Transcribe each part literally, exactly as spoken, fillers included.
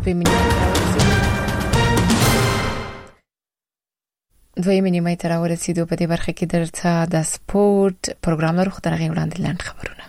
دویمه دویمه نیمه تر ورسیدو. په دې برخه کې درته د سپورت پروګرام لرو، خو درغه وړاندې لاند خبرونه.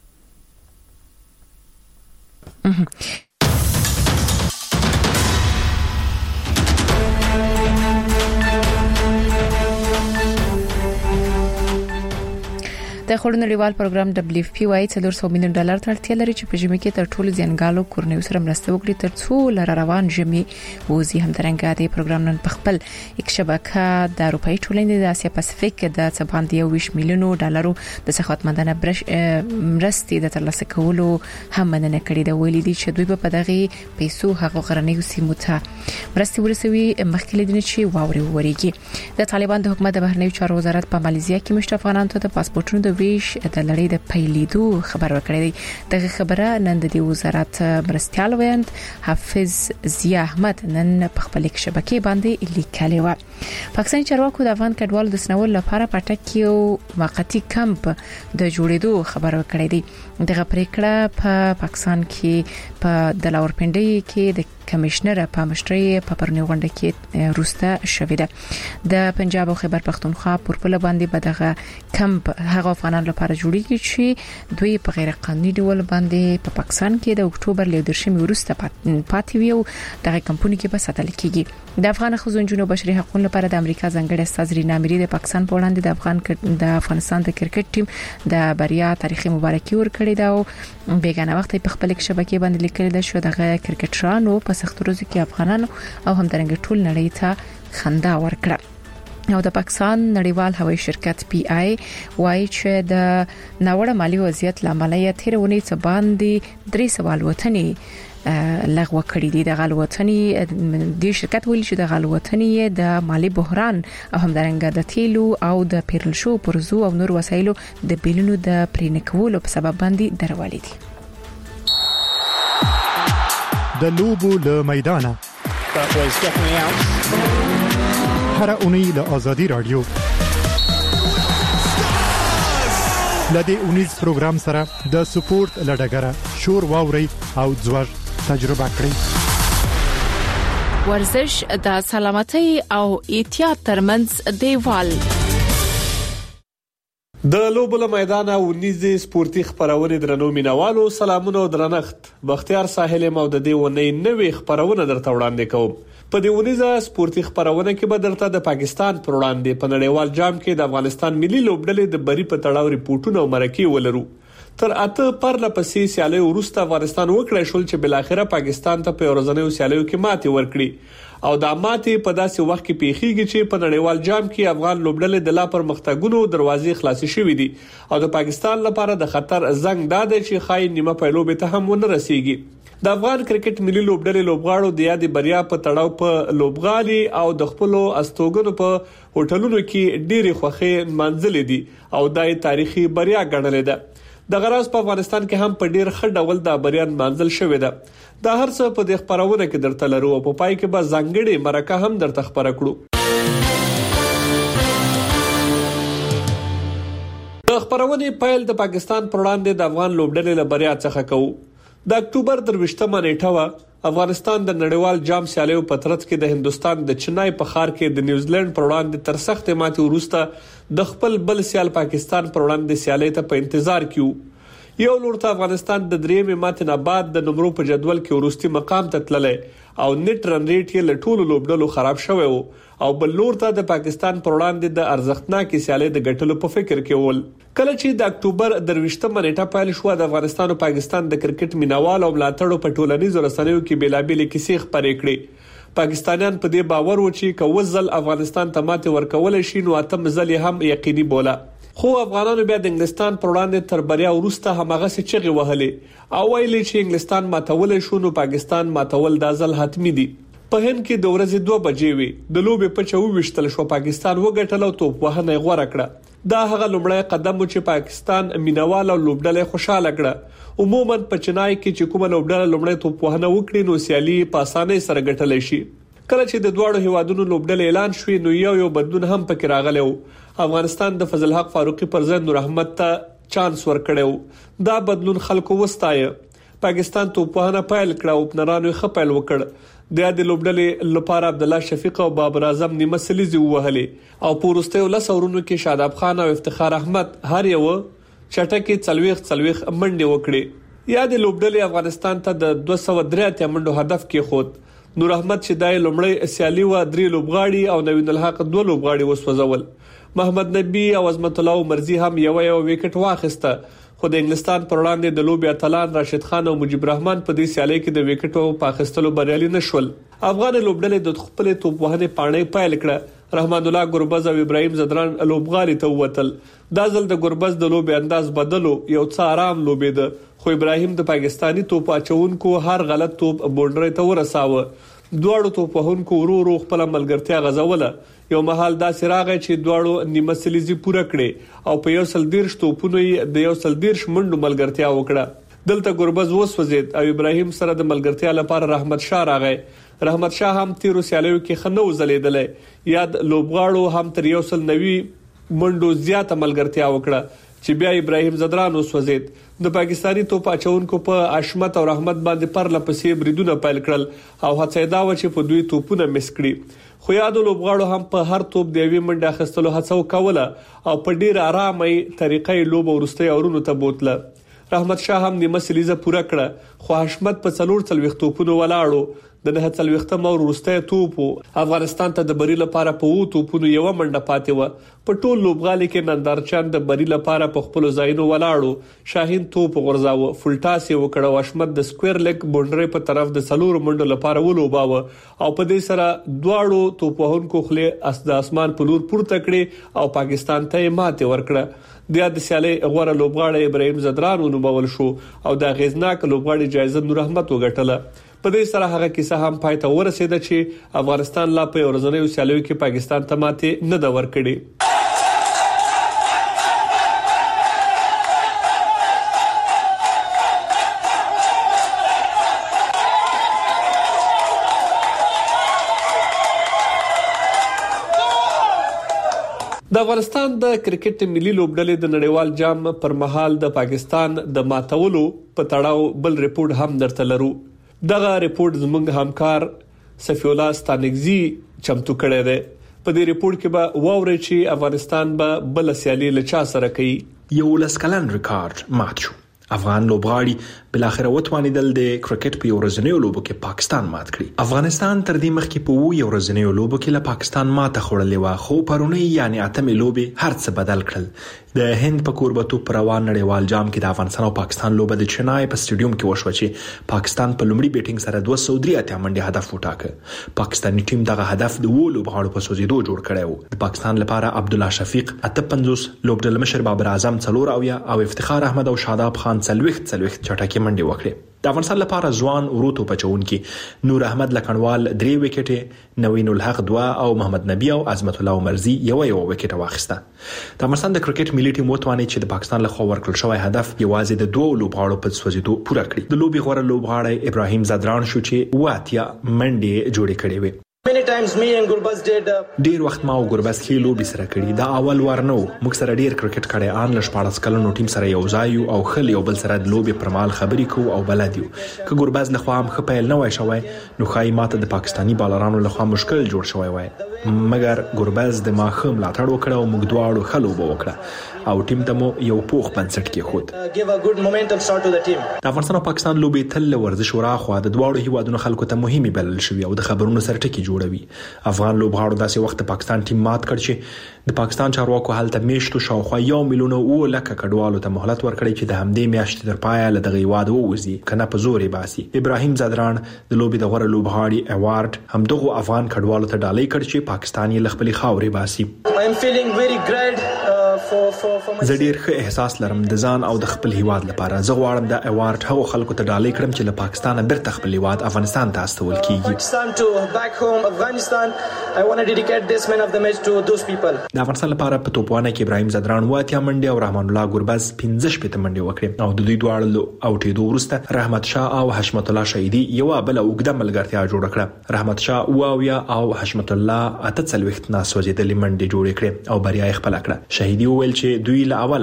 د خورونو نړیوال پروګرام دبليو اف پی وايي چې څلور سوه میلیون ډالر ته اړتیا لري چې په ژمي کې تر ټولو زیانګالو کورنیو سره مرسته وکړي ترڅو لار روان ژمي وزي. همدارنګه د پروګرام نن په خپل یک شبکه د اروپאי ټولنې د اسیا پاسفیک د څه باندې یو ویشت میلیونو ډالرو د سخاوتمندانه مرستې د ترلاسه کولو هم مننه کړې ده. ویلي دي چې دوی په دغه پیسو هغه غرنیو سیمو ته مرستې ورسوي مخکې لیدنه چې واوري وریږي. د طالبان د حکومت د بهرنیو چارو وزارت په ماليزیا کې مشرفانان ته د پاسپورتونو د ویش د لړۍ د پیلیدو خبر ورکړی دی. دغه خبره نن د وزارت مرستيال ویاند حافظ ضیا احمد نن په خپل شبکې باندې لیکلی و. پاکستان چارواکو د افغان کډوالو د سنول لپاره پټکیو موقتی کمپ د جوړېدو خبر ورکړی دی. دغه پریکړه په پا پاکستان کې په د لاورپنډي کې د کمشنر په مشرۍ په پرونی غونډه کې روسته شوې ده. د پنجاب او خیبر پختونخوا پر پله باندې بدغه کمپ هغه افغانان لپاره جوړیږي چې دوی په غیر قانوني ډول باندې په پا پاکستان کې د اکتوبر لیدرشمي وروسته پاتې ویو. دغه کمپونی کې به ساتل کیږي. د افغان خزونجونو بشري حقوقو لپاره د امریکا ځنګړی استاذ رینا مری د پاکستان په وړاندې د افغان د افغانستان د کرکټ ټیم د بریا تاریخي مبارکي ورکړې ده او بیگانه وخت په خپل شبکې باندې لیکل ده شو دغه کرکټرانو په سخت ورځو کې افغانانو او همدارنګه ټول نړۍ ته خندا ورکړه. نو د پاکستان نړیوال هوایي شرکت پی آی وايي چې د ناوړه مالی وضعیت لامل یې تیرونی څه باندې درې سوال وطني لغوه کړی دي. د غلوتنی د شرکت ویل چې د غلوتنی د مالی بحران او همدارنګه د تیلو او د پیرل شو پرزو او نور وسایلو د بیلونو د پرینکولو په سبب باندې درولې دي. د لوبو له میدانه هر اونۍ له آزادی رادیو لدې اونیز پروګرام سره د سپورت لډګره شور واوري او ځوړ تجربه کړئ. ورزش د سلامتۍ او احتیاط ترمنځ دیوال. د لوبو له میدانه ونیزي سپورتي خبرونه درنو مینوالو سلامونه او درنښت. بختیار ساحل مو د دې ونې نوې خبرونه درته وړاندې کوم. په دې ونیزه سپورتي خبرونه کې به درته د پاکستان پر وړاندې په نړیوال جام کې د افغانستان ملي لوبډلې د بری په تړاو ریپورتونه او مرکې ولرو. تر اته پرله پسې سیالي وروسته افغانستان وکړای شول چې بل اخره پاکستان ته په ورځنیو سیالیو کې ماتې ورکړي او د ماتې په داسې وخت کې پیخیږي چې په نړیوال جام کې افغان لوبډلې د لا پرمختګونو دروازې خلاصې شوې دي او د پاکستان لپاره د خطر زنګ داده چې خای نیمه پیلوبه ته هم ونه رسیږي. د افغان کرکټ ملي لوبډلې لوبغاړو د یادې بریا په تړاو په لوبغالي او د خپل استوګنو په هوټلونو کې ډېری خوخي منځلې دي او دای تاریخي بریا ګڼلې ده. د غراس په افغانستان کې هم په ډیر ښه ډول د بریان منزل شوې ده. دا هر څه په دې خبرونه کې درته لرو او په پای کې به ځانګړي مرکه هم درته خبره کړو. د خبرونه پیل د پاکستان پر وړاندې د افغان لوبډلې له بریا څخه کوو. د اکتوبر تر وشتمه نیټه افغانستان د نړیوال جام سیالیو په ترڅ کې د هندستان د چنای په ښار کې د نیوزیلند پر وړاندې تر سخت ماتې وروسته د خپل بل سیال پاکستان پر وړاندې سیالي ته په انتظار کیو. یو لور ته افغانستان د درېمې ماتې نه بعد د نمبرو په جدول کې ورستي مقام ته تللی او نت رن ریټ یې له ټولو لوبډلو خراب شوی وو او بل لور ته د پاکستان پر وړاندې د ارزښتناکې سیالي د ګټلو په فکر کې ول. کله چې د اکتوبر درويشتمه نیټه پیل شو د افغانستان او پاکستان د کرکټ مینوال او ملاتړو په ټولنیزو رسنیو کې بیلابېل کیسې خبرې کړې. پاکستانیان په دې باور و چې کوزل افغانستان ته ماته ورکول شي نو اتم ځل هم یقیني بوله. خو افغانانو بیا د انګلستان پر وړاندې تر بریا وروسته همغه څه چغې وهلې او ویلي چې انګلستان ماتول شو نو پاکستان ماتول د ځل حتمی دي. په هند کې د ورځې دوه بجې وي د لوبې په چو وشتل شو پاکستان وګټل او توپ وهنه غوړه کړه. دا هغه لومړی قدم چې پاکستان مینوال او لوبډلې خوشاله کړه. عموما په چنای کې چې کومه لوبډله لومړی توپ وهنه وکړي نو سیالي په اسانه سره ګټل شي. کله چې د دواړو هیوادونو لوبډلې اعلان شوې نو یو یو بدلون هم پکې راغلی و. افغانستان د فضل حق فاروقي پر ضد نور احمد ته چانس ورکړو. دا بدلون خلکو وستایه. پاکستان توپوهنه پیل کړه او پنرانو خپل وکړ. د یاد لوبډلې لپاره عبد الله شفیق او بابر اعظم نیمه سلیزي وهلې او پورسته ولس اورونو کې شاداب خان او افتخار احمد هر یو چټکي څلويخ څلويخ منډه وکړي. یاد لوبډلې افغانستان ته د دوه سوه درې اتیا منډو هدف کې خود. نور احمد چې دای لومړی سیالي و درې لوبغاړي او نوین الحق دوه لوبغاړي وسوځول. محمد نبی او عظمت الله مرزي هم یو یو وکټ واخیسته. خو د انګلستان پر وړاندې د لوبي اتلان راشد خان او مجيب رحمان په دې سیالي کې د وکټو په اخیستلو بریالي نشول. افغان لوبډلې د خپل توپوهنې پاڼې پایل کړه. رحمان الله ګربز او ابراهيم زدران لوبغاړي ته وتل. دا ځل د ګربز د لوبي انداز بدلو یو څه آرام لوبي ده. خو ابراهيم د پاکستانی توپ اچونکو هر غلط توپ بونډر ته ورساوه. دواړو توپوهونکو ورو ورو خپل ملګرتیا غزوله. یو محل دا سراغه چې دواړو نیمه سلیزي پوره کړي او په یو سل دیرش توپونو د یو سل دیرش منډو ملګرتیا وکړه. دلته ګربز وسوځید او ابراهيم سره د ملګرتیا لپاره رحمت شاه راغی. رحمت شاه هم تیرو سیالیو کې خنو زلیدلې. یاد لوبغاړو هم تر یو سل نوي منډو زیاته ملګرتیا وکړه چې بیا ابراهيم زدران وسوځید. د پاکستانی توپ اچونکو په اشمت او رحمت باندې پر لپسې بریدونه پیل کړل او هڅه دا و چې په دوی توپونه مس کړي. خو یادو لوبغاړو هم په هر توپ د یوې منډه اخیستلو هڅه وکوله او په ډیر آرامه طریقې لوب ورسته اورونو ته بوتله. رحمت شاه هم نیمه سلیزه پوره کړه خو حشمت په څلور څلويخ توپونو ولاړو. د نه څلويختم او ورسته توپ افغانستان ته د بری لپاره په وو توپونو یو منډه پاتې و. په ټول لوبغالي کې نندارچان د بری لپاره په خپل ځایونو ولاړو. شاهین توپ غورځاوه، فولټاس یې وکړ او اشمت د سکوير لیګ بونډري په طرف د څلور منډو لپاره ولوباوه او په دې سره دواړو توپوهونکو خله اس د اسمان په لور پورته کړي او پاکستان ته ماته ورکړه. د د سیالي غوړه لوبغاړی ابراهيم زدران ونومول شو او د غیزناک لوبغاړي جایزه نور احمد وګټله. په دې سره هغه کیسه هم پای ته ورسېده چې افغانستان لا په ورځنیو سیالیو کې پاکستان ته ماته نه دا ورکړي. د افغانستان د کرکټ ملي لوبډلې د نړیوال جام پر مهال د پاکستان د ماتولو په تړاو بل ریپورت هم درته لرو. دغه ریپورت زموږ همکار صفی الله ستانګزی چمتو کړی دی. په دې ریپورت کې به واوري چې افغانستان به بل سیالي لچا سره کوي. یو لسکلن ریکارډ مات شو. افغان لوبغاړي بل اخر وتوانیدل د کرکټ په ورځنیو لوبو کې پاکستان مات کړی. افغانستان تر دې مخکې په وو ورځنیو لوبو کې له پاکستان ماته خوړلې و خو پرونی یعنی اتمې لوبې هر څه بدل کړل. د هند په کوربتو پر روان نړیوال جام کې د افغانستان او پاکستان لوبه د چنای په سټیډیوم کې وشو چې پاکستان په لومړي بیټینګ سره دوه سوه درې اتیا منډه هدف وټاکه. پاکستاني ټیم دغه هدف د وو لوبغاړو په سوزیدو جوړ کړی و. د پاکستان لپاره عبد الله شفیق اته پنځوس، لوبډل مشر بابر اعظم څلور اویا او افتخار احمد او شاداب خان څلويخ څلويخ چټکي منډه وکړه. د افغانستان لپاره ځوان وروتو پچونکي نور احمد لکنوال درې وکټې، نوین الحق دوه او محمد نبی او عظمت الله مرزي یو یو وکټ واخیسته. د افغانستان د کرکټ ملي ټیم وتوانې چې د پاکستان له خوا ورکړل شوی هدف یوازې د دوه لوبغاړو په سوزیدو پوره کړی. د لوبي غوړه لوبغاړی ابراهيم زدران شو چې واتیا منډه جوړې کړې وي. Many times me and Gurbaz did ډیر وخت ما او ګربز کې لوبي سره کړی. دا اول وار نو موږ سره ډیر کرکټ کړی. ان ل شپږ کلونو ټیم سره یو ځای او خل یو بل سره د لوبي پرمال خبرې کو او بلدیو. که ګربز له خوا هم خپل نه وای شوی نو خای ماته د پاکستانی بالرانو له خوا مشکل جوړ شوی وای. مګر ګربز د ما خم لا تړ وکړ او موږ دواړو خلو به وکړه او ټیم ته مو یو پوخ بنسټ کې خود. give a good momentum start to the team. د افغانستان او پاکستان لوبي تل ورزش وراخوا د دواړو هیوادونو خلکو ته مهمه بلل شوی او د خبرونو سره ټکی جوړوي. افغان لوبغاړو داسې وخت پاکستان ټیم مات کړ چې د پاکستان چارواکو هلته میشتو شاوخوا یو میلیون او لکه کډوالو ته مهلت ورکړي چې د همدې میاشتې تر پایه له دغه هیواد ووځي کنه په زورې باسي. ابراهيم زدران د لوبي د غوړه لوبغاړي ایوارډ هم دغه افغان کډوالو ته ډالۍ کړ چې پاکستان یې لخپلي خاورې باسي. I am feeling very great uh, for for for my زه ډیر ښه احساس لرم د ځان او د خپل هیواد لپاره. زه غواړم د ایوارډ هغو خلکو ته ډالۍ کړم چې له پاکستان بیرته خپل هیواد افغانستان ته استول کیږي. Pakistan to back home Afghanistan. I want to dedicate this man of the match to those people. د افغانستان لپاره په توپوانه کې ابراهيم زدران واتیا منډه او رحمان الله ګربز پنځه شپږ منډه وکړه او د دوی دواړو اوټېدو وروسته رحمت شاه او حشمت الله شهیدی یو بل اوګده ملګرتیا جوړ کړه. رحمت شاه واویا او حشمت الله اته څلويخت ناس وځیدلې منډه جوړ کړه او بریا یې خپل کړه. شهیدی وویل چې دوی له اوله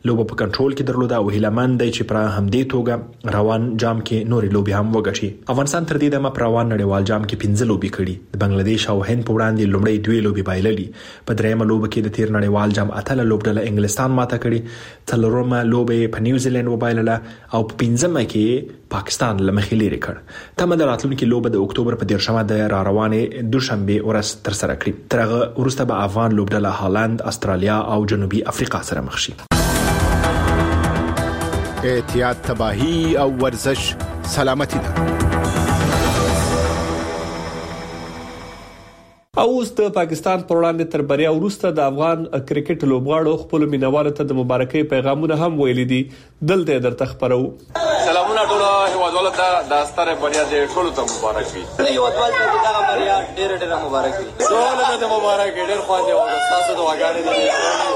لوبه په کنټرول کې درلوده او هیلمن دی چې پر همدې توګه روان جام کې نورې لوبي هم وګټي. افغانستان تر دې دمه پر روان نړیوال جام کې پنځه لوبي کړي. د بنگلاديش او هند په وړاندې لومړی دوی لوبي بایللي. په دریمه لوبه کې د تیر نړیوال جام اتله لوبډله انګلستان ماته کړي. څلورمه لوبه په نیوزیلند وبایلله او په پنځمه کې پاکستان لمخې لري کړ. تمه د راتلونکي لوبه د اکتوبر په دیرشمه د را روانې دوشنبه ورځ تر سره کړي. ترغه ورسته به افغان لوبډله هالند، استرالیا او جنوبي افریقا سره مخ شي. احتیاط، تباہی او ورزش سلامتی ده. او اوس د پاکستان پر وړاندې تر بریا وروسته د افغان کرکټ لوبغاړو خپل مینوالو ته د مبارکۍ پیغامونه هم ویل دي. دلته درته خبرو. سلامونه ټول هیوادوالو ته د ستاره بریا د ټولو ته مبارک وي. هیوادوالو ته د بریا ډېر ډېر مبارک وي. ټول ته مبارک ډېر خواږه او تاسو ته وګاړي دي.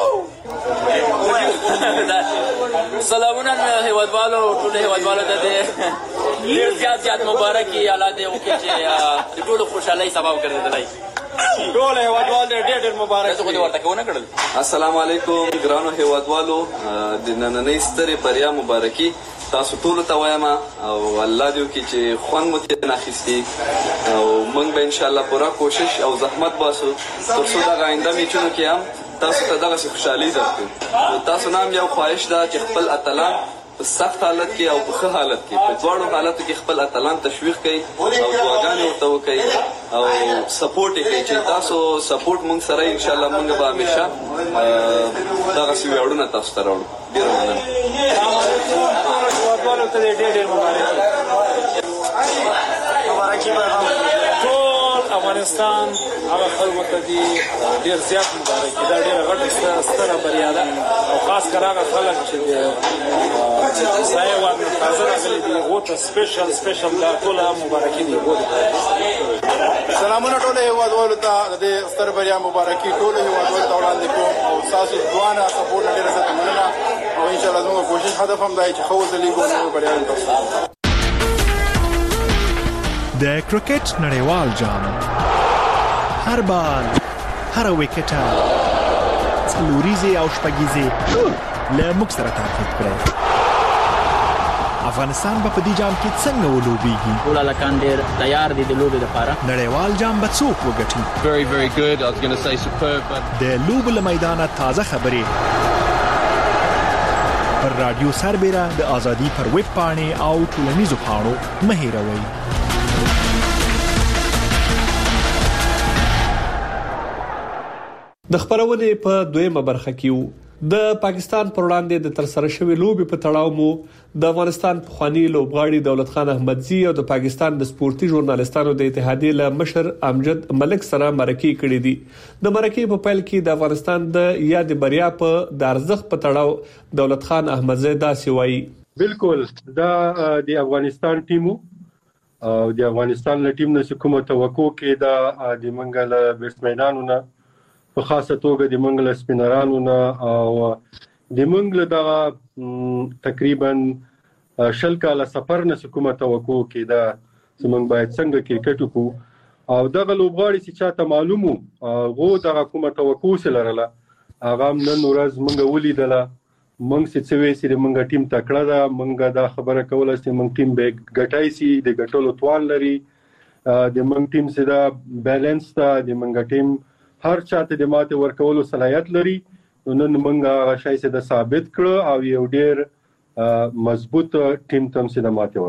سلامونه هیوادوالو ټول هیوادوالو ته ډېر زیات زیات مبارک وي. الله دې وکړي چې ټول خوشحالي سبب ګرځي. ټول هیوادوالو ډېر ډېر مبارک. زه خو دې ورته کوونه کړل. السلام علیکم ګرانو هیوادوالو، د نننۍ سترې بریا مبارکي تاسو ټول ته وایم او الله دې وکړي چې خوند مو ترې اخیستي او موږ به ان شاء الله پوره کوشش او زحمت باسو تر څو د آینده میچونو کې هم تاسو ته دغه خوشحالي درکړو. تاسو نام یو خواهش ده چې خپل اتلان په سخت حالت کې او په ښه حالت کې په دواړو حالاتو کې خپل اتلان تشویق کړئ او دعاګانې ورته وکړئ او سپورټ یې کړئ چې تاسو سپورټ موږ سره ان شاء الله موږ به همیشه دغه سی ویاړونه تاسو ته راوړو. ډېر مننه. هیوادوالو ته ډېر ډېر مبارکي. ټول افغانستان هغه خلکو ته دي ډېر زیات مبارکي. دا ډېره غټه ستره بریا ده او خاص کر هغه خلک چې ځای ورنه تازه راغلي دي هغو ته سپیشل سپیشل دا ټوله مبارکي دي. سلامونه ټول هیوادوالو ته د دې ستر بریا مبارکي ټول هیوادوالو ته وړاندې کوم او تاسو ځوانه سپورټ ډېره زیاته مننه او ان شاء الله زموږ کوشش هدف هم دی چې ښه وځلیږو نو بریا تاسو. د کرکټ نړیوال جام هر بال هر وکټه څلوریزه او شپږیزه له موږ سره تعقیب کړئ. افغانستان په دې جام کې څنګه ولوبېږي؟ ټول لکان ډېر تیار دي د لوبې لپاره. نړیوال جام به څوک وګټي؟ Very very good. I was going to say superb. د لوب له میدانه تازه خبرې پر رادیو سربېره د ازادي پر ویب پاڼې او ټولنیزو پاڼو مه هېروئ. د خبرونې په دویمه برخه کې د پاکستان پر وړاندې د ترسره شوی لوبي په تړاو مو د افغانستان پخوانی لوبغاړي دولت خان احمدزي او د پاکستان د سپورتي ژورنالستانو د اتحادیې له مشر امجد ملک سره مرکې کړې دي. د مرکې په پیل کې د افغانستان د یاد بریا په د ارزښت په تړاو دولت خان احمدزي داسې وایي. بالکل دا د افغانستان ټیمو او د افغانستان له ټیم نه کومه توقع کې دا د منګل بیټسمنانو نه په خاصه توګه د منګل سپینرانو نه او د منګل دغه تقریبا شل کاله سفر نه کومه توقع کې دا زمونږ باید څنګه کرکټ وکړو او دغه لوبغاړي چې چاته معلومو غو دغه کومه توقع سره هغه نن ورځ مونږ ولیدله. مونږ چې وې چې مونږ ټیم تکړه ده، مونږ دا خبره کوله چې مونږ ټیم به ګټای شي د ګټلو توان لري، د مونږ ټیم چې دا بیلانس ده، د مونږ ټیم هر چاته د ماته ورکولو صلاحیت لري. نن موږ هغه شای څه د ثابت کړ او یو ډیر مضبوط ټیم تم څه د ماته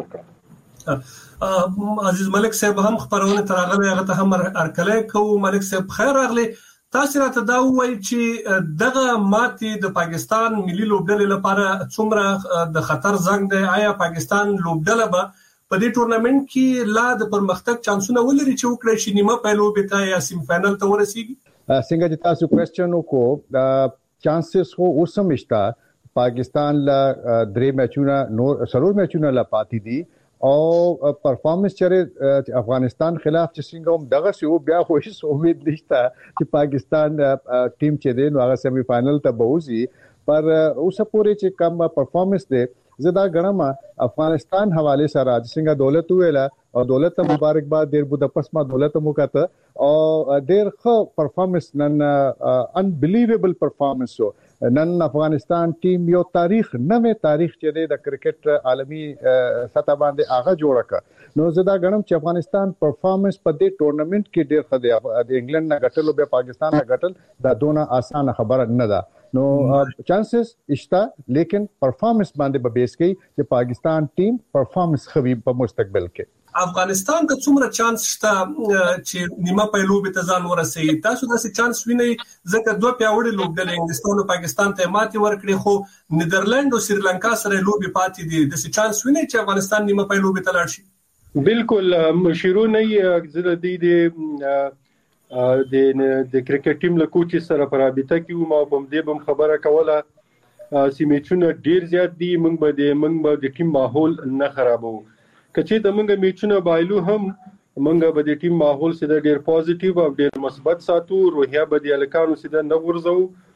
ورکړ. عزیز ملک صاحب هم خبرونه ترغله هغه ته هم ارکلای کو. ملک صاحب خیر راغلی. تاسو راته دا وایي چې دغه ماتي د پاکستان ملي لوبډلې لپاره څومره د خطر زنګ دی؟ آیا پاکستان لوبډله به په دې ټورنمنت کې لا د پرمختګ چانسونه ولري چې وکړي چې نیمه پایلو به یا سیم فائنل ته ورسیږي؟ څنګه چې تاسو کوېسچن وکړو، چانسز خو اوسم شته. پاکستان لا درې میچونه نور سلور میچونه لا پاتې دي او پرفارمنس چره افغانستان خلاف چې څنګه هم دغه سی بیا خو هیڅ امید نشته چې پاکستان ټیم چې دی نو هغه سیمی فائنل ته بوزي. پر اوسه پورې چې کوم پرفارمنس دی زدا غنما افغانستان حواله سره څنګه دولت ویلا او دولت ته مبارکباد ډیر بده پسما دولت مو کاته او ډیر ښه پرفارمنس نن انبلیویبل پرفارمنس. نن افغانستان ټیم یو تاریخ نوې تاریخ چې د کرکټ عالمي سطح باندې هغه جوړ کړ نو زه دا غنم چې افغانستان پرفارمنس په دې ټورنمنت کې ډېر ښه دی د انګلند نه غټلو به پاکستان نه غټل دا دونه اسانه خبره نه ده نو چانسز اشتا لیکن پرفارمنس باندې به بیس کوي چې پاکستان ټیم پرفارمنس خوي په مستقبل کې افغانستان ته څومره چانس شته چې نیمه پایلوبې ته ځان ورسوي تاسو داسې چانس وینئ ځکه دوه پیاوړي لوبډلې انګلستان او پاکستان ته ماتې ورکړي خو نیدرلند او سریلانکا سره لوبې پاتې دي داسې چانس وینئ چې افغانستان نیمه پایلوبې ته لاړ شي بالکل مشیرونه یې زړه دي د د کرکټ ټیم له کوچ سره په رابطه کې ما په دې بم خبره کوله چې میچونه ډیر زیات دي موږ به د موږ به د ټیم ماحول نه خرابو کچې د موږ میچونه بایلو هم موږ به د ټیم ماحول سره ډیر پوزټیو او ډیر مثبت ساتو روحیه به د الکانو سره نه ورزو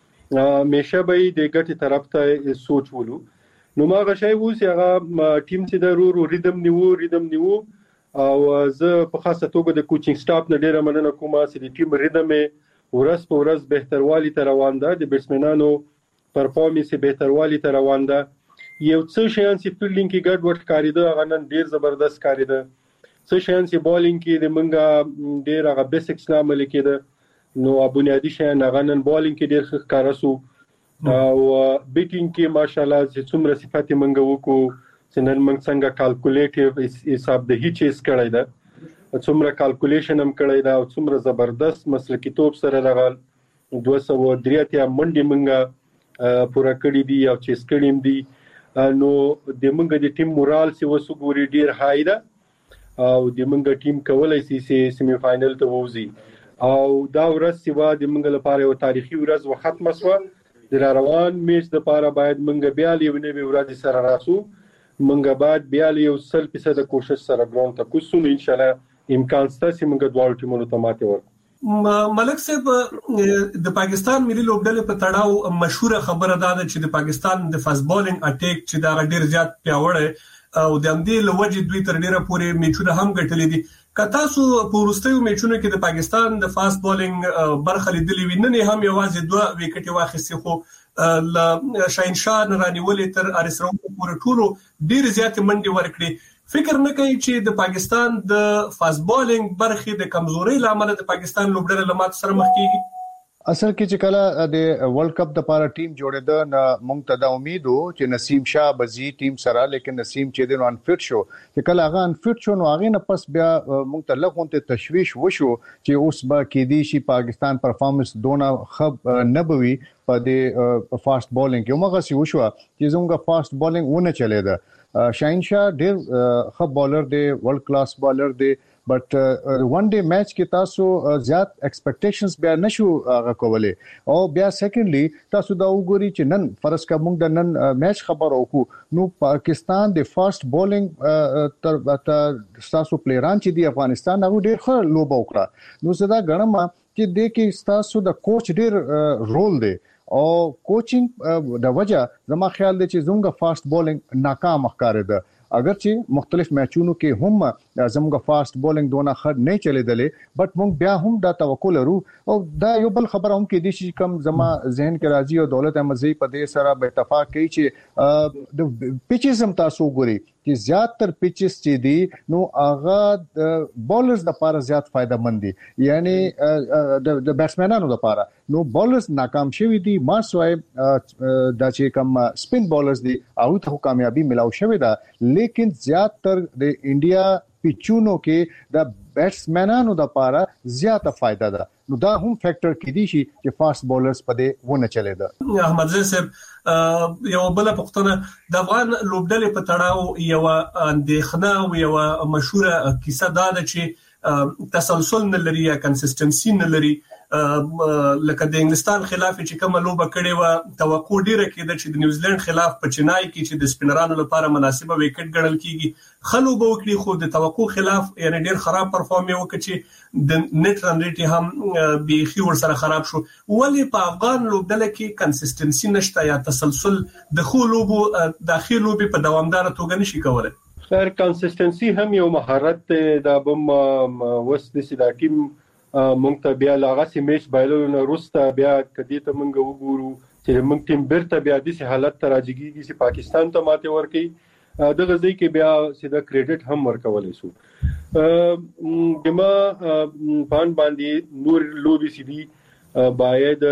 همیشه به د ګټي طرف ته سوچ ولو نو ما غشای وو چې هغه ټیم چې د رو ریدم نیو ریدم نیو او زه په خاصه توګه د کوچینګ سټاف نه ډیره مننه کوم چې د ټیم ریدم ورځ په ورځ بهتروالي تر روان ده د بیټسمنانو پرفارمنس بهتروالي تر روان ده یو څه شیان چې فیلډینګ کې ګډ وډ کاریده هغه نن ډیر زبردست کاریده څه شیان چې بالینګ کې د منګه ډیر هغه بیسیکس عمل کېده نو بنیادی شیان هغه نن بالینګ کې ډیر ښه کارسو او بیټینګ کې ماشاالله چې څومره صفات منګه وکړو چې نن موږ څنګه کیلکولیټیو حساب د هیڅ چیز کړی دا څومره کیلکولیشن هم کړی دا او څومره زبردست مسلکی توپ سره لغال دوه سوه درې اتیا منډي منګه پورا کړی دی او چې سکړیم دی نو د منګه د ټیم مورال سی وسو ګوري ډیر هاي ده او د منګه ټیم کولای شي چې سیمی فائنل ته ووزي او دا ورځ سیوا د منګه لپاره یو تاریخي ورځ و ختمه شو د روان میچ د لپاره باید منګه بیا لیونه به ورځ سره راسو منګه بعد بیا یو سل فیصد کوشش سره ګراوند ته کوسو ان شاء الله امکان شته چې منګه دوه ټیمونو ته ماته ورکړو ملک صاحب د پاکستان ملي لوبډلې په تړاو مشهور خبره ده چې د پاکستان د فاست بالینګ اٹیک چې دا ډیر زیات پیاوړی او د همدې لوجې دوی تر ډیره پورې میچونه هم ګټلې دي کته سو په ورستیو میچونو کې د پاکستان د فاست بالینګ برخه لیدلې ویننه هم یوازې دوه وکټي واخیستي خو ل شاهنشاه رانیولې تر ارسرو پورې ټولو ډیر زیات منډي ورکړي فکر نه کوي چې د پاکستان د فاست بالینګ برخې د کمزوري لامل د پاکستان لوبډلې لمات سره مخ کیږي اصل کې چې کله د ورلد کپ د لپاره ټیم جوړېده نو موږ ته د امید وو چې نسیم شاه بزی ټیم سره لیکن نسیم چې د انفټ شو چې کله هغه انفټ شو نو هغه نه پس بیا موږ ته لغونته تشويش وشو چې اوس به کې دي شي پاکستان پرفارمنس دونه خب نه بوي په د فاست بالینګ کې موږ غوښتو وشو چې زموږ فاست بالینګ ونه چلے ده شاهنشاه ډېر ښه بالر دی ورلد کلاس بالر دی بٹ ون ډے میچ کې تاسو زیات ایکسپیکټیشنز بیا نشو غوولې او بیا سیکنډلی تاسو دا وګورئ چې نن فرض کا موږ د نن میچ خبر وکړو نو پاکستان د فاست بالینګ تر تاسو پلیران چې دی افغانستان هغه ډېر ښه لوب وکړه نو زدا غنم چې د کې تاسو د کوچ ډېر رول دی او کوچینګ د وجہ زما خیال دی چې زموږ فاست بالینګ ناکام ښکارې ده اگر چې مختلف میچونو کې هم زموږ فاست بالینګ دونه خړ نه چلیدلې بٹ موږ بیا هم دا توقع لرو او دا یو بل خبر هم کې دي چې کم زما ذهن کې راځي او دولت احمدزئی په دې سره به اتفاق کوي چې د پیچز هم تاسو ګوري چې زیاتره پیچز چې دي نو هغه بالرز د لپاره زیات فائدہ مند دي یعنی د بیټسمنانو لپاره نو بالرز ناکام شوي دي ما سوای دا چې کم سپین بالرز دي او ته کامیابی ملاو شوی دا لیکن زیاتره د انډیا پیچونو کې د بیټسمنانو د لپاره زیاته فائدہ ده نو دا هم فیکٹر کې دي چې فاست بولرز په دې ونه چلے ده احمدزئی صاحب یو بل پختنه د افغان لوبډلې په تړاو یو اندېښنه او یو مشهوره کیسه دا ده چې تسلسل نه لري یا کنسستنسي نه لري لکه د انګلستان خلاف چې کومه لوبه کړې و توقع ډیره کېده چې د نیوزیلند خلاف په چنای کې چې د سپینرانو لپاره مناسبه وکټ ګڼل کیږي خلوبه وکړي خو د توقع خلاف یعنی ډیر خراب پرفارم وکړي چې د نت رن ریټ هم بيخي ور سره خراب شو ولی په افغان لوبډله کې کنسستنسي نشته یا تسلسل د خو لوبو داخلي لوبي په دوامدار توګه نشي کولای خیر کنسستنسي هم یو مهارت د بم وسد سي د ټیم مونږ ته بیا لاغه سي میچ بایلو نه روسته بیا کدي ته مونږ وګورو چې موږ ټیم بیرته بیا د سي حالت ته راځيږي چې پاکستان ته ماته ورکړي د غزي کې بیا سیده کریډټ هم ورکولای شو. دما پان باندې نور لوبي سي دي باید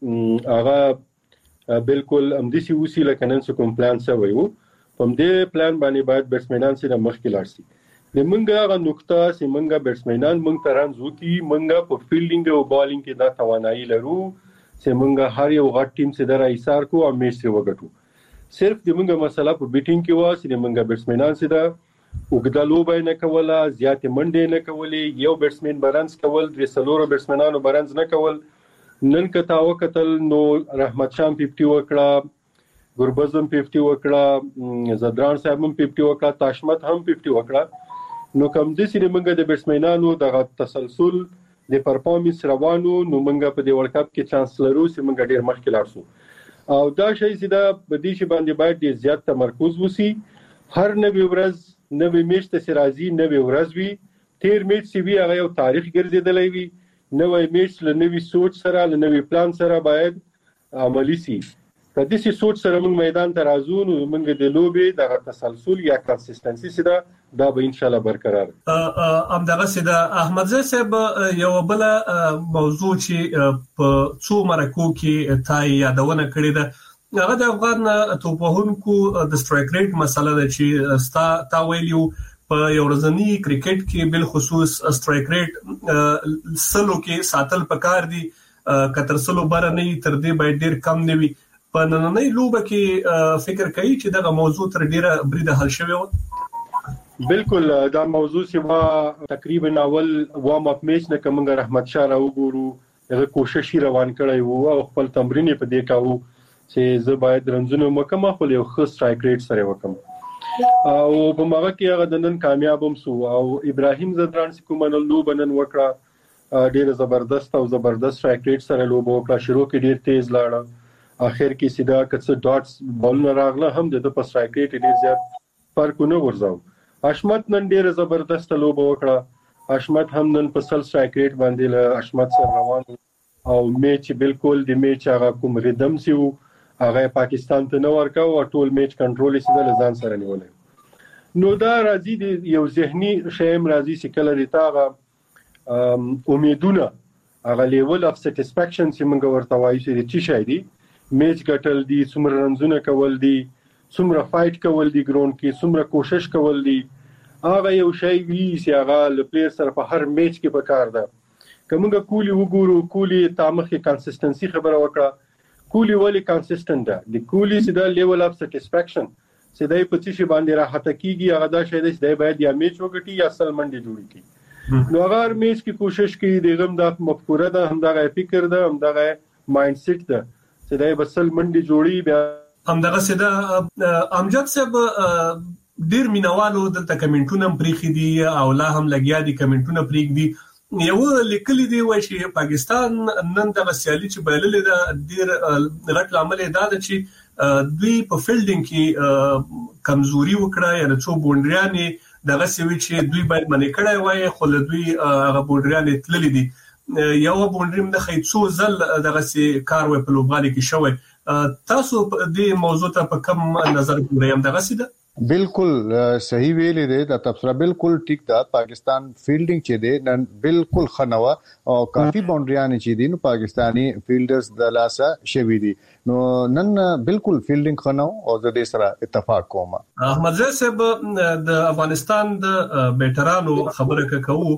هغه بالکل امدسي وسی لکه نن څه کوم پلان سوی وو په دې پلان باندې باید بیټسمنان سره مخ کې لاړ شي. د منګه هغه نقطه چې منګه بیټسمنان منګ تران زوکی منګه په فیلډینګ او بالینګ کې دا توانایي لرو چې منګه هر یو غټ ټیم سره راځار کو او میچ سره وګټو. صرف د منګه مسله په بیټینګ کې و چې منګه بیټسمنان سره وګدا لوبه نه کوله زیات منډه نه کولې یو بیټسمن برنس کول د سلورو بیټسمنانو برنس نه کول. نن کتا وکتل نو رحمت شاه پچپن وکړه ګربزم پچپن وکړه زدران صاحب هم پچپن وکړه تاشمت هم پچپن وکړه نو کوم د سری منګه د بیټسمنانو د تسلسل د پرفارمنس روانو نو منګه په د ورلد کپ کې چانس لرو چې منګه ډیر مخکې لاړ شو او دا شی چې دا بدی شي باندې باید ډیر زیات تمرکز وسی. هر نوې ورځ نوې میچ ته راځي نوې ورځ وي تیر میچ سی وی هغه یو تاریخ ګرځیدلی وي نوې میچ له نوې سوچ سره له نوې پلان سره باید عملی سي. کله چې سوچ سره موږ میدان ته راځو نو موږ د لوبې د تسلسل یا کنسستنسي سره دا به ان شاء الله برقرار. ام دغه سید احمد زئی صاحب یو بل موضوع چې په څو مرکو کې تا یادونه کړې ده هغه د افغان توپوهونکو د سټرایک ریټ مسله ده چې ستا تا ویلیو په یو ورځنی کرکټ کې بل خصوص سټرایک ریټ سلو کې ساتل پکار دي کتر سلو بار نه تر دې باید ډیر کم نیوي. په نننۍ لوبه کې فکر کوي چې دغه موضوع تر ډیره بریده حل شوی و. بالکل دا موضوع چې تقریبا اول وارم اپ میچ نه کوم رحمت شاه راو ګورو دغه کوشش روان کړی وو او خپل تمرین په دې کاوه چې زه باید رنزونه مکمه خو یو ښه سټرایک ریټ سره وکم او په ماغه کې هغه د نن کامیاب هم سو او ابراهیم زدران کومنل لو بنن وکړه ډیر زبردست او زبردست سټرایک ریټ سره لوب وکړه شروع کې ډیر تیز لاړه اخر کې سیدا کڅ ډاټس بال نه راغله هم د په سټرایک ریټ ډیر زیات فرق نه ورځاو. اشمت نن ډیر زبردست لوب وکړه اشمت هم نن په سل سټرایک ریټ باندې له اشمت سره روان او میچ بالکل د میچ هغه کوم ریدم سی وو هغه پاکستان ته نو ورکاو او ټول میچ کنټرول یې د لزان سره نیولای. نو دا راځي د یو ذهني شیم راځي چې کله ریتا امیدونه هغه لیول اف سټیسفیکشن چې موږ ورته وایو چې چی شي دي میچ ګټل دي څومره رنزونه کول دي څومره فایټ کول دي ګراوند کې څومره کوشش کول دي هغه یو شی وی چې هغه ل پلیر سره په هر میچ کې پکار ده. کومه کولی وګورو کولی تامخي کنسستنسي خبره وکړه کولی ولی کنسستنت ده د کولی چې دا لیول اف سټیسفیکشن چې دای په څه باندې راحت کیږي هغه دا شی دی چې دای باید یا میچ وګټي یا سل منډي جوړي کی نو هغه میچ کې کوشش کوي دغه د مفکوره ده هم دغه فکر ده هم دغه مایند سیټ ده چې دای بسل منډي جوړي بیا هم دغه سده امجد صاحب ډیر مینوالو دلته کمنټونه پریخي دي او لا هم لګیا دي کمنټونه پریخ دي یو لیکلي دی وای چې پاکستان نن د سیالي چې بایللې ده ډیر غټ عمل دا ده چې دوی په فیلډینګ کې کمزوري وکړه یا څو بونډریانې دغه سوي چې دوی باید منې کړای وای خو له دوی هغه بونډریانې تللې دي یو بونډریم د خېڅو زل دغه سي کار وای په لوبغالي کې شوی. تاسو د موضوع ته په کوم نظر ګورئ هم دغه سي ده؟ بالکل صحیح ویلې ده د تبصره بالکل ټیک ده. پاکستان فیلډینګ چې ده نن بالکل خنوا او کافي باونډریانې چې دي نو پاکستانی فیلډرز د لاسه شوي دي نو نن بالکل فیلډینګ خنو او د دې سره اتفاق کوم. احمد زئی صاحب د افغانستان د بیټرانو خبره کوي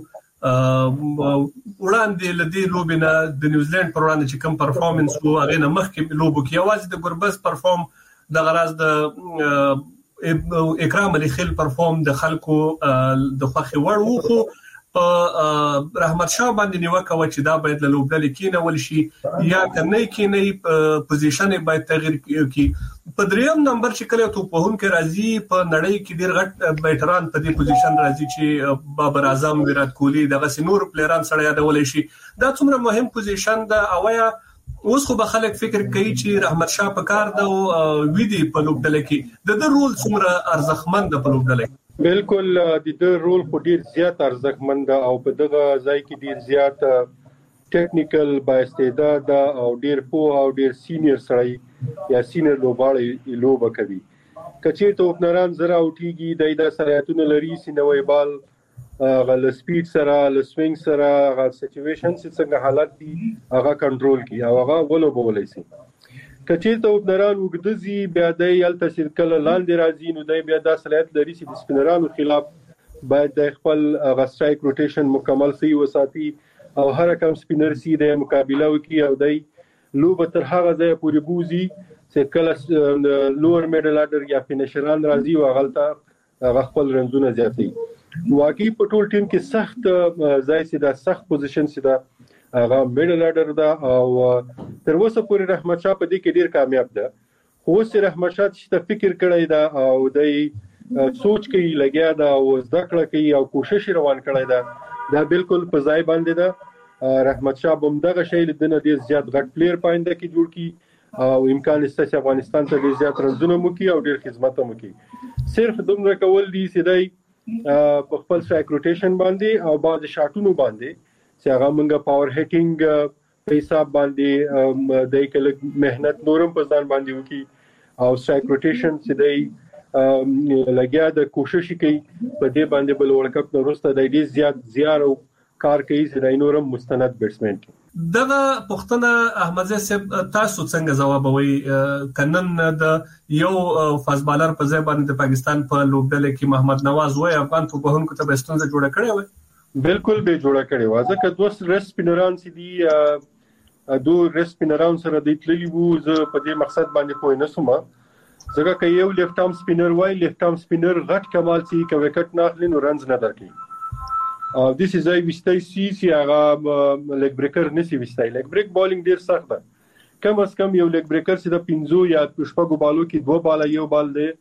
وړاندې لدی لوبینه د نیوزیلند پر وړاندې چې کوم پرفارمنس وو هغه نه مخکې لوبو کې आवाज د ګربز پرفارم د غراز د اکرام علي خیل پرفارم د خلکو د خوخي وړ وو خو رحمت شاه باندې نیوکه و چې دا باید له لوبډلې کې نه ول شي یا کنه کې نه پوزیشن باید تغیر کی. په دریم نمبر چې کله ته په هون کې راځي په نړۍ کې ډیر غټ بیټران په دې پوزیشن راځي چې بابر اعظم ویرات کوهلی دغه سينور پلیران سره یادول شي دا څومره مهم پوزیشن ده اویا اوس خو به خلک فکر کوي چې رحمت شاه په کار ده او ویدي په لوبډلې کې د د رول څومره ارزښتمن ده په لوبډلې. بالکل د د رول خو ډیر زیات ارزښتمن ده او په دغه ځای کې ډیر زیات ټیکنیکل با استعداد او ډیر پوه او ډیر سینیئر سړی یا سینیئر لوبغاړی لوبه کوي. کچې ته اوپنران زرا اوټیږي د ایدا سرعتونه لري سینوي بال غل سپیډ سره ل سوینګ سره غل سچويشن څنګه حالت دي هغه کنټرول کی او هغه ولو بولای شي. کچې ته اوپنران وګدزي بیا د یل تاثیر کله لاندې راځي نو د بیا د صلاحیت لري چې د سپینرانو خلاف باید د خپل غ سټرایک روټیشن مکمل سي وساتي او هر کم سپینر سي د مقابله وکي او د لوب تر هغه ځای پورې بوزي چې کله لوور میډل اډر یا فینیشران راځي او غلطه هغه خپل رنزونه زیاتوي. واقعي په ټول ټیم کې سخت ځای سي دا سخت پوزیشن سي دا هغه میډل اډر دا او تر اوسه پورې رحمت شاه په دې کې ډیر کامیاب ده. خو اوس رحمت شاه چې فکر کړی دا او د سوچ کوي لګیا دا او زده کړه کوي او کوشش روان کړی دا دا بالکل په ځای باندې ده. رحمت شاه بم دغه شی لدنه ډیر زیات غټ پلیر پاینده کې جوړ کی او امکان شته چې افغانستان ته ډیر زیات رنزونه مو کی او ډیر خدمت مو کی. صرف دومره کول دي سیدای په خپل سټرایک روټیشن باندې او بعض شاټونو باندې چې هغه موږ پاور هیټینګ په حساب باندې د کله مهنت نورم په ځان باندې وکي او سټرایک روټیشن چې د لګیا د کوشش کوي په دې باندې بل ورلد کپ وروسته د دې زیات زیار او کار کوي چې د نورم مستند بیټسمن کی. دغه پښتنه احمد صاحب تاسو څنګه جوابوي کنن د یو فاست بالر په ځای باندې د پاکستان په لوبډله کې محمد نواز وای افغان توپهونکو ته بستونزه جوړه کړې وای؟ بالکل به جوړه کړې و ځکه دوه ریس سپینران سي دي دوه ریس سپینران سره د تللی وو زه په دې مقصد باندې پوه نه سوم ځکه چې یو لیفت ارم سپینر وای لیفت ارم سپینر غټ کمال سي چې وکټ نه اخلي نو رنز نه درکې او د دې ځای وستای سي چې هغه لیګ بریکر نسی وستای. لیګ بریک بالینګ ډیر سخت ده. کم از کم یو لیګ بریکر چې د پنځو یا شپږو بالو کې دوه بالا یو بال دی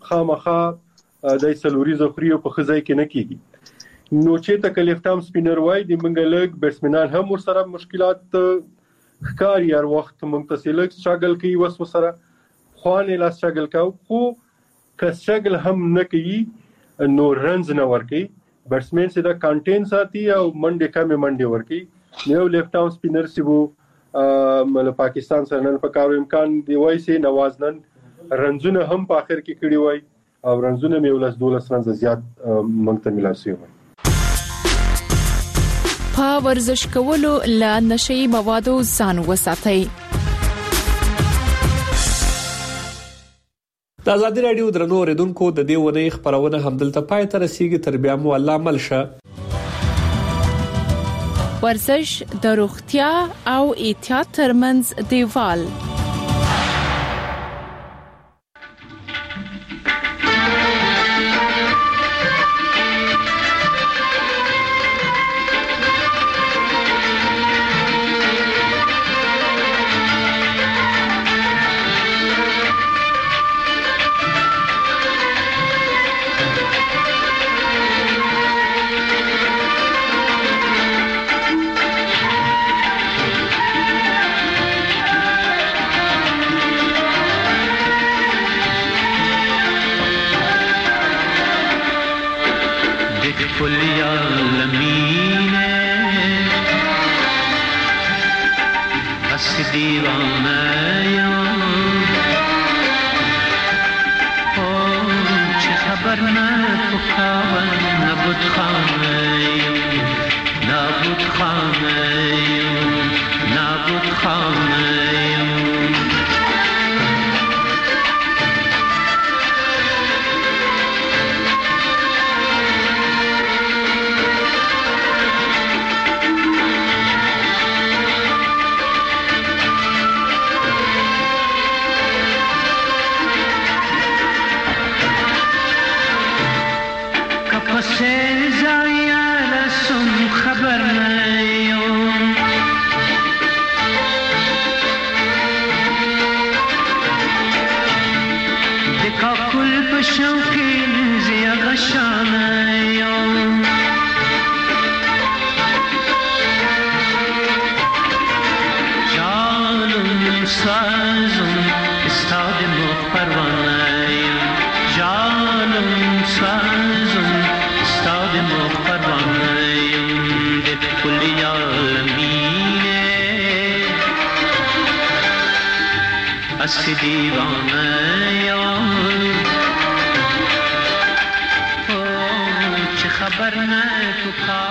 خامخا د سلوري زخريو په خزای کې نه کیږي. نو چې ته لیفت ارم سپینر وای د منګ لیګ بیټسمنان هم ور سره مشکلات ښکار یار وخت متصل سټرګل کوي وس سره خوانه لا سټرګل کاو خو که سټرګل هم نه کوي نو رنز نه ورکي. بیټسمن سي دا کنټین ساتي او منډه کمه منډه ورکي. یو لیفت ارم سپینر سی وو مل پاکستان سره نن په کارو امکان دی وای سي نواز نن رنزونه هم په اخر کې کړی وای او رنزونه مې ولس دولس رنز زیات منځ ته ملاسي وای. په ورزش کولو لا نشي موادو ځان وساتئ. د آزادي رادیو درنو اوریدونکو د دې ونې خبرونه همدلته پای ته رسیدي. تر بیا مو الله ملشه. ورزش د روغتیا او احتیاط ترمنځ دیوال. Sazım, stadım o parvanayım, دیوانه یار چه خبر نه تو